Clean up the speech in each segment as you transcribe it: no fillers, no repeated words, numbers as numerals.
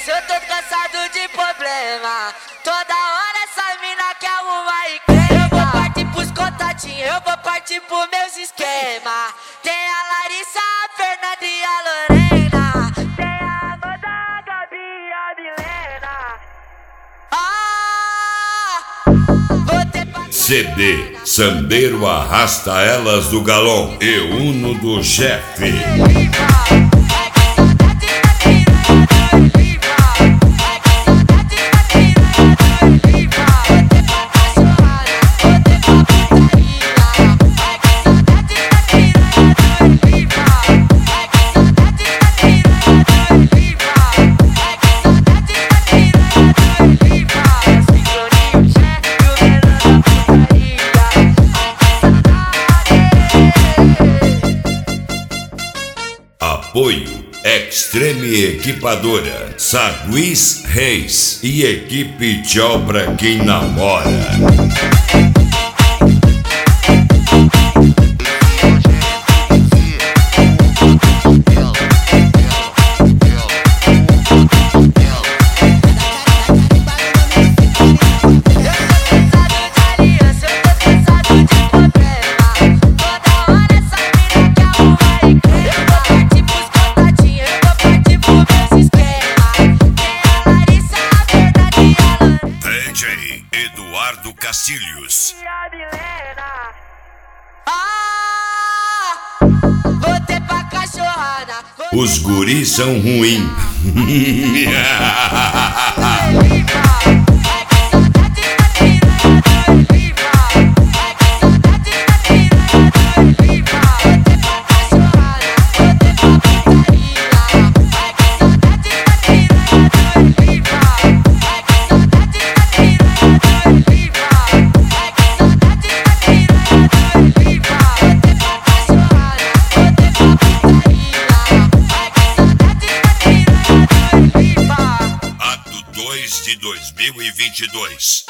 aliança, eu tô cansado de problema. Toda hora essa mina quer arrumar encrenca. Eu vou partir pros contatinhos, eu vou partir pros meus esquemas. Tem a Larissa, a Fernanda e a Lorena. Tem a Amanda, a Gabi e a Milena. Vou ter CD Sandeiro Arrasta Elas do Galão e Uno do Chefe. Apoio Extreme Equipadora, Sagüis Reis e equipe Tchau pra quem namora. Eduardo Castilhos. Vou ter pra cachorrada. Os guris são ruins. De 2022.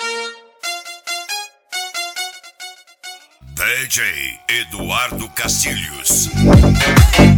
DJ Eduardo Castilhos.